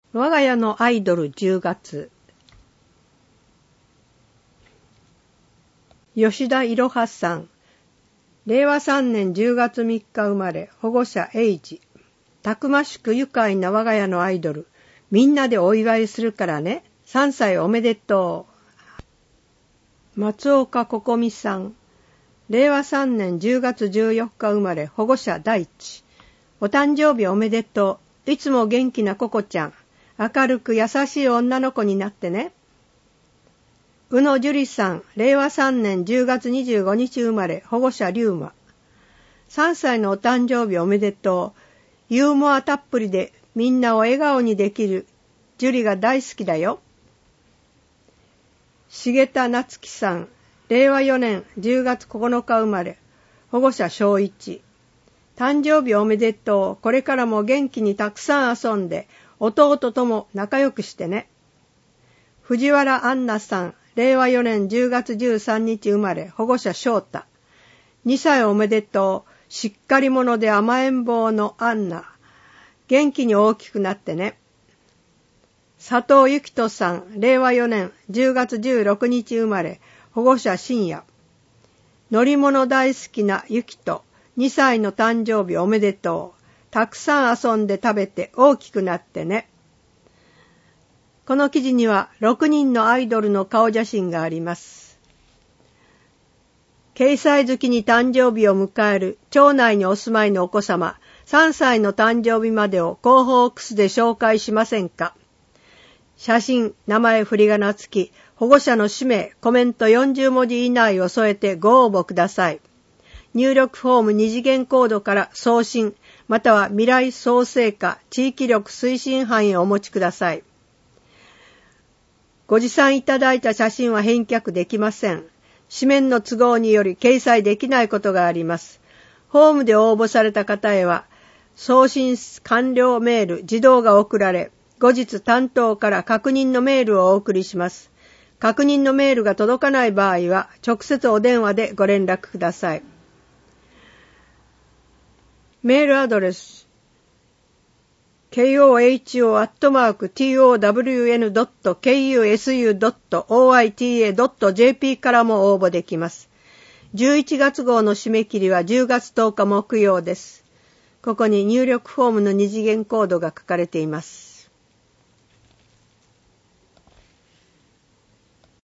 我が家のアイドル10月。吉田いろはさん。令和3年10月3日生まれ、保護者エイジ。たくましく愉快な我が家のアイドル。みんなでお祝いするからね。3歳おめでとう。松岡ここみさん。令和3年10月14日生まれ、保護者大地。お誕生日おめでとう。いつも元気なココちゃん。明るく優しい女の子になってね。宇野樹里さん。令和3年10月25日生まれ、保護者龍馬。3歳のお誕生日おめでとう。ユーモアたっぷりでみんなを笑顔にできる樹里が大好きだよ。重田夏樹さん。令和4年10月9日生まれ、保護者小一。誕生日おめでとう。これからも元気にたくさん遊んで、弟とも仲良くしてね。藤原杏奈さん。令和4年10月13日生まれ、保護者翔太。2歳おめでとう。しっかり者で甘えん坊の杏奈。元気に大きくなってね。佐藤幸人さん。令和4年10月16日生まれ、保護者深夜。乗り物大好きな幸人。2歳の誕生日おめでとう。たくさん遊んで食べて大きくなってね。この記事には6人のアイドルの顔写真があります。掲載月に誕生日を迎える町内にお住まいのお子様、3歳の誕生日までを広報クスで紹介しませんか。写真、名前、振り仮名付き、保護者の氏名、コメント40文字以内を添えてご応募ください。入力フォーム2次元コードから送信、または未来創生課地域力推進班へお持ちください。ご持参いただいた写真は返却できません。紙面の都合により掲載できないことがあります。フォームで応募された方へは、送信完了メール自動が送られ、後日担当から確認のメールをお送りします。確認のメールが届かない場合は、直接お電話でご連絡ください。メールアドレス、koho@town.kusu.oita.jp からも応募できます。11月号の締め切りは10月10日木曜です。ここに入力フォームの2次元コードが書かれています。